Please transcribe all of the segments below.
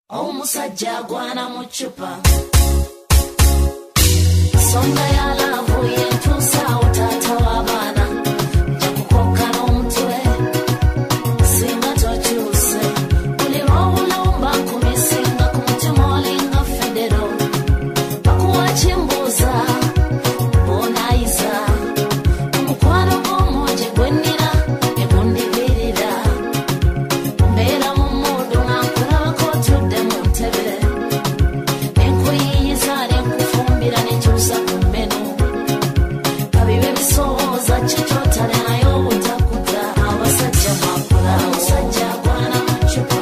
Omusajja agwana mu ccupa songa ya laavu yentuusa awo taata w'abaana nja kukoka n'omutwe singa tokyuse buli lw'obulumba nkumisinga ku mutima olinga federo bakuwa kimbuuza boonayiza omukwano gw'omungi gwe nnina ne gundibirira mbeera mu mmundu nga nkulabako otudde mu ntebe nenkuyiyiza nenkufumbira nenkyusa ku mmenu kabibe bisobooza kye kyotale naye obutakuta abasajja mwakula omusajja agwana mu ccupa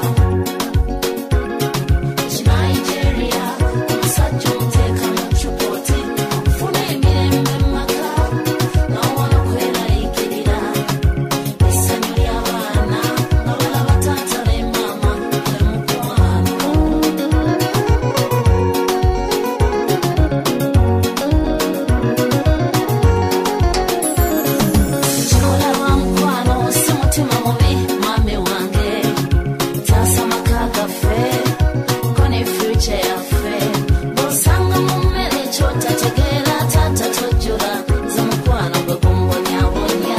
Nigeria omusajja omuteeka mu ccupa oti okufuna emirembe mu maka n'owona okweraliikirira essanyu ly'abaana nga balaba taata ne maama gwe mukwano kikola lwa mukwano si mutima mubi mame wange taasa maka gaffe ko ne future yaffe bw'osanga mu mmere ekyotategeera taata tojjula ze mukwano gwe gumbonyabonya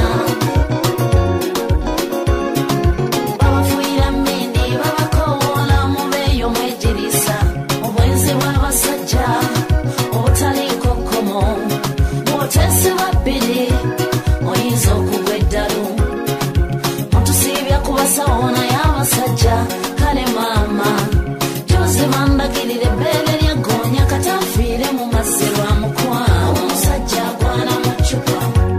babafuuyira mmindi babakoowoola mubeeyo mwegirisa obwenzi bw'abasajja obutaliiko kkomo bw'oteesebwa bbiri oyinza okugwa eddalu mutusiibya ku basawo naye abasajja kale maama gyoze bandagirira ebbeere ly'eggoonya kati anfiire mu mazzi lwa mukwano omusajja agwana mu ccupa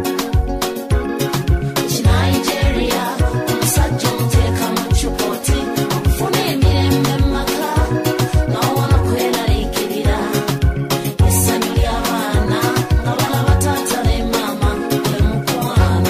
Nigeria omusajja omuteeka mu ccupa oti okufuna emirembe mu maka n'owona okweraliikirira essanyu ly'abaana nga balaba taata ne maama gwe mukwano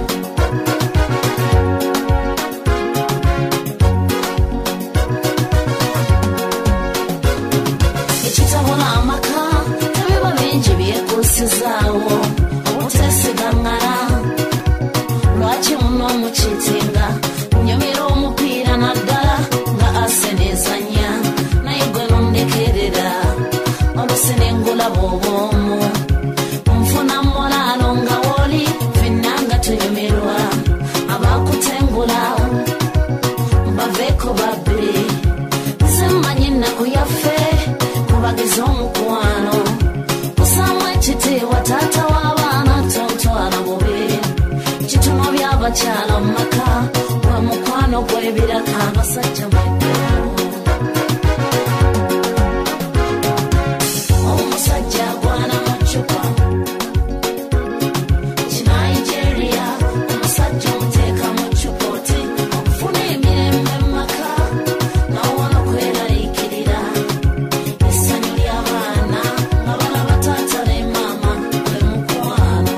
ekitabula amaka tebiba bingi byekuusizaawo obuteesigaŋŋana lwaki muno mukitinga nyumira omupiira naddala nga Arsenal ezannya naye gwe nondekerera olusi nengulaba obwomu nfuna mulaalo nga woli ffenna nga tunyumirwa abakutengula baveeko babbiri nze mmanyi ennaku yaffe kubagiza omukwano kusaamu ekitiibwa taata w'abaana tontwala bubi kituno by'abakyala mu maka gwe mukwano gw'ebiraka abasajja mweddewo omusajja agwana mu ccupa Nigeria omusajja omuteeka mu ccupa oti okufuna emirembe mu maka n'owona okweraliikirira essanyu ly'abaana nga balaba taata ne maama gwe mukwano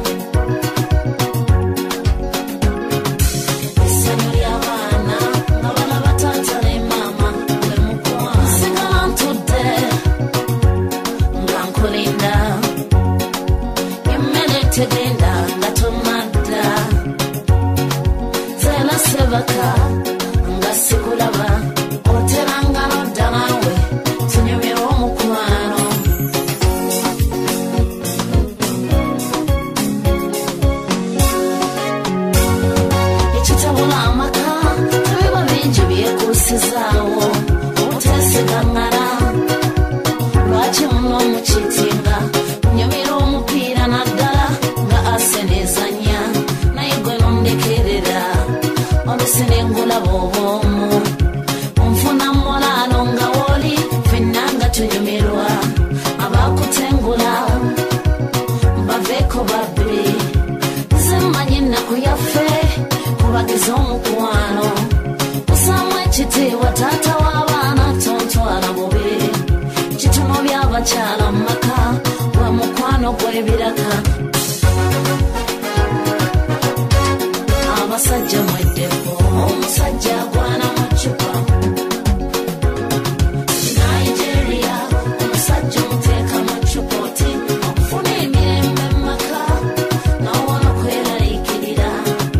essanyu ly'abaana nga balaba taata ne maama gwe mukwano nsigala ntudde nga nkulinda emmere tegenda nga tomadda zeela sebaka nga sikulaba oteranga nodda naawe tunyumirwa omukwano ekitabula amaka tebiba bingi byekuusizaawo obuteesigaŋŋana lwaki muno mukitinga nyumira omupiira naddala nga Arsenal ezannya naye gwe nondekerera olusi nengulaba obwomu nfuna mulaalo nga woli ffenna nga tunyumirwa abakutengula baveeko babbiri nze mmanyi ennaku yaffe kubagiza omukwano kusaamu ekitiibwa taata w'abaana tontwala bubi kituno by'abakyala mu maka gwe mukwano gw'ebiraka abasajja mweddeko omusajja agwana mu ccupa Nigeria omusajja omuteeka mu ccupa oti okufuna emirembe mu maka n'owona okweraliikirira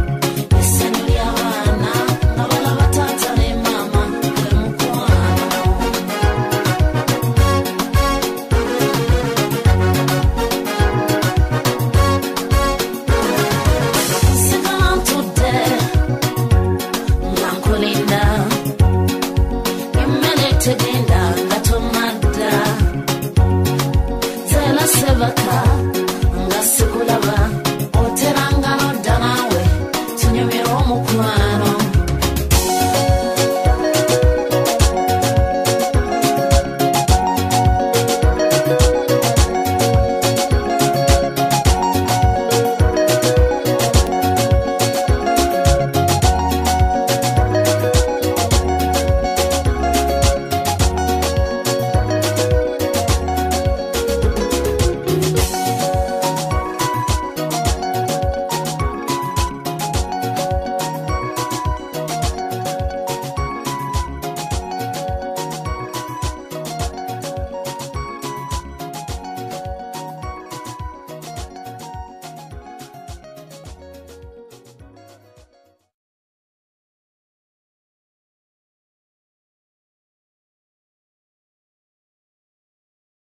essanyu ly'abaana nga balaba taata ne maama gwe mukwano tegenda nga tomanda zela sebaka